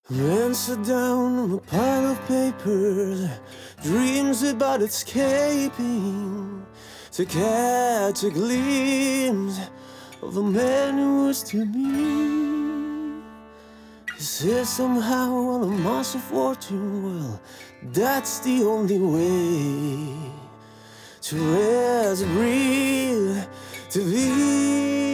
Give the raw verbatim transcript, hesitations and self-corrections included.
Man sat down on a pile of papers, dreams about escaping, to catch a glimpse of a man who was to be. He said somehow on a mass of fortune, well, that's the only way to rest, breathe, to be.